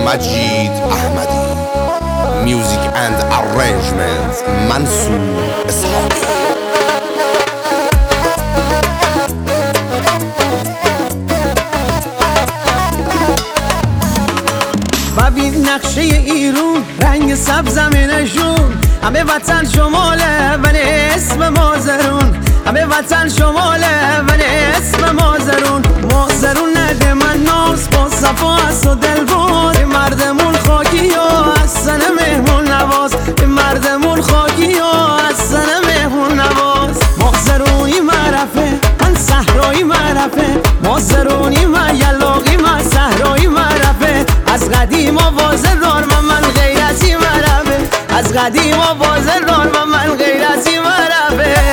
مجید احمدی. Music and arrangement منصور اسحاقی. ببین نقشه ایرون، رنگ سبز زمینشون، همه وطن شماله ولی اسم مازرون. همه وطن شماله ولی اسم مازرون. مازرون نده من ناز با صفا است و دلباز. این مردمون خاکی و از سن مهمون نواز. این مردمون خاکی و از سن مهمون نواز. مازرونی معرفه من صحرایی معرفه. مازرونی من یلاقی من صحرایی معرفه. از قدیم آوازه دار من غیرتی معرفه. از قدیم آوازه دار من غیرتی معرفه.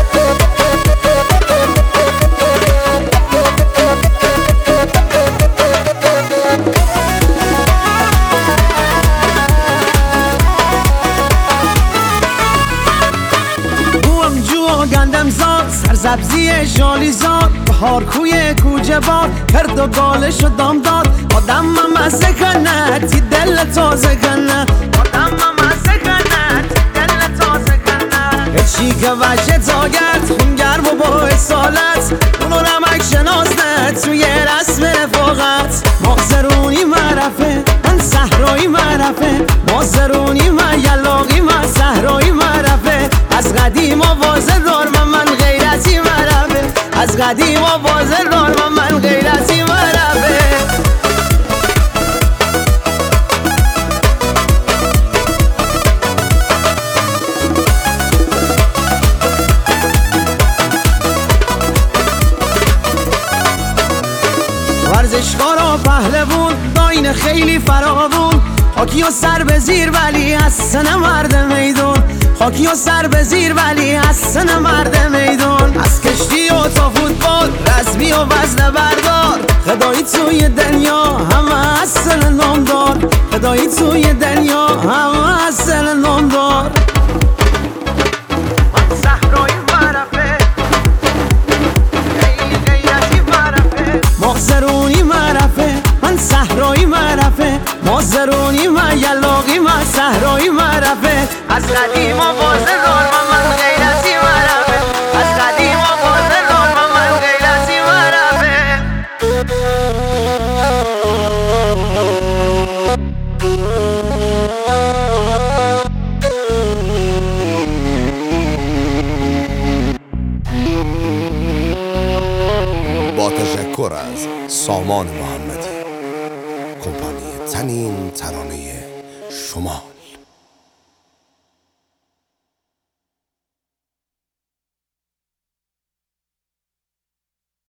گندم زاد سرسبزی شالی زاد. بهار کوی کوچه باد کرد و گالش و دام داد. آدم مزه کنه تی دل تازه کنه. آدم مزه کنه تی دل تازه کنه. هرچی که وجه تاگرد خونگر و با اصالت. اونو رمک شناسته توی رسم رفاقت. مازرونی معرفه من صحرایی معرفه. مازرونی من یلاقی من صحرایی معرفه. از قدیم آوازه دار من غیرتی معرفه. از قدیم آوازه دار من غیرتی معرفه. ورزشکارا پهلوون داین خیلی فراوون. خاکی و سر به زیر ولی از سن مرد میدون. خاکی و سر به زیر ولی از سن مرد میدون. از کشتی و تا فوتبال رسمی و وزن بردار. خدایی توی دنیا همه از سن نامدار. خدایی توی دنیا همه از سن نامدار. من صحرایی معرفه خیلی غیرتی معرفه. مازرونی معرفه من صحرایی معرفه. مازرونی من یلاقی من صحرایی معرفه. از قدیم آوازه دار من غیرتی معرفه. از قدیم آوازه دار من غیرتی معرفه. با تشکر از سامان محمدی، کمپانی تنین ترانه شما.